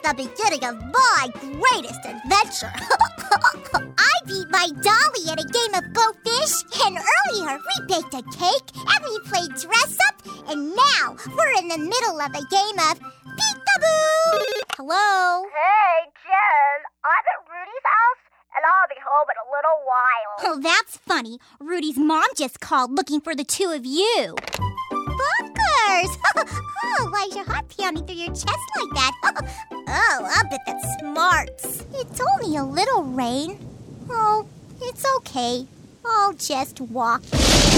the beginning of my greatest adventure. I beat my dolly at a game of Go Fish, and earlier we baked a cake, and we played Dress Up, and now we're in the middle of a game of Peek-a-boo! Hello? Hey, Jen, I'm at Rudy's house, and I'll be home in a little while. Oh, that's funny. Rudy's mom just called looking for the two of you. Bunkers! Oh, why is your heart pounding through your chest like that? Oh, I bet that smarts. It's only a little rain. Oh, it's okay. I'll just walk.